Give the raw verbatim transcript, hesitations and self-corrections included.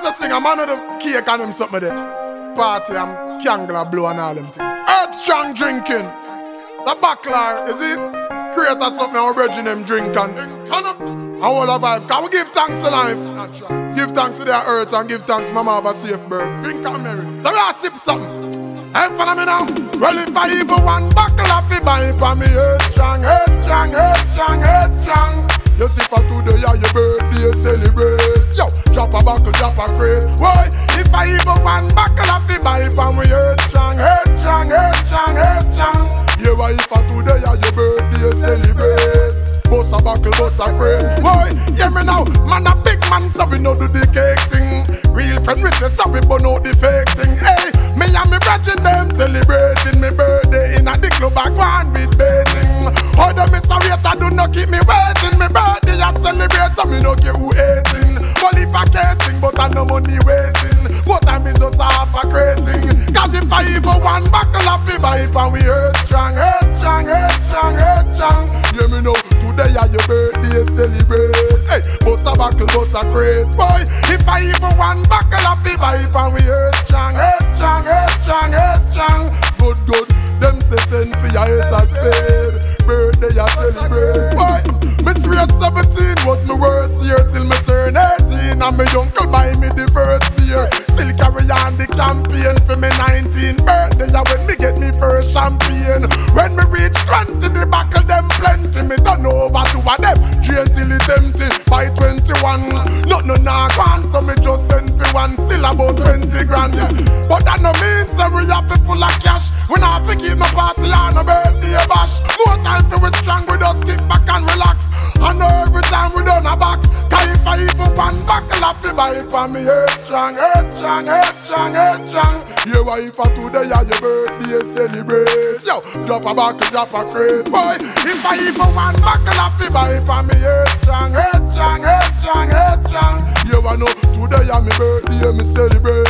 just sing a man of the cake and him something there. Party and candle blow and all them things. Earth strong drinking. The backlar, is it? Create a something our brethren them drink and turn up. I want a vibe. Can we give thanks to life? Give thanks to their earth and give thanks mama have a safe birth. Drink and merry. So we are sip something. Hey, follow me now. Well, if I even one buckle of it, buy for me earth strong, earth strong, earth strong, earth strong. You see for today, yeah, your birthday celebrate. Yo, drop a buckle, drop a crate. Why? If I even one buckle of it, buy for me earth strong, earth strong, earth strong, earth strong. Yeah, why? If for today, yeah, your birthday celebrate. Bust a buckle, bust a crate. Why? Hear me now, man a big man, so we know do the cake thing. Real friend, we say sorry, but no the fake thing. Hey, me and me brethren them celebrating me birthday in a the club I go on with baiting. How the miss a waiter do not keep me waiting. Me birthday I celebrate, so me no care who hating. Well if I can't sing, but I no money wasting. What time is just half a crating. Cause if I even one buckle of it, buy it and we earth strong, earth strong, earth strong, earth strong. Yeah me know. Today are your birthday celebrate. Hey, bust a buckle, bust a crate. Boy, if I even one buckle of it, buy it and we earth strong, earth strong, earth strong, earth strong. Good, good, them say send for your ace a spade. Birthday I celebrate. Boy, me swear seventeen was my worst year till me turn eighteen. And my uncle buy me the first beer. Still carry on the campaign for me nineteen birthday. And when me get me first champagne. When me reach twenty, the buckle them plenty. Me turn over to a them, jail till it's empty. By twenty-one, not no nah gone. So me just send for one, still about twenty grand. Yeah. But that no means that we have to full of cash. We not have to keep no party on no birthday bash. More time for we strong, we just kick back and relax. And every time we done a box. Cause if I even one buckle of it, buy it for me earth strong, earth strong, earth strong, earth strong. Yeah, why if I today are your birthday celebrate. Yo, drop a buckle, drop a crate. Boy, if I even one buckle of it, buy it for me earth strong, earth strong, earth strong, earth strong. Yeah, I know today are my birthday, me celebrate.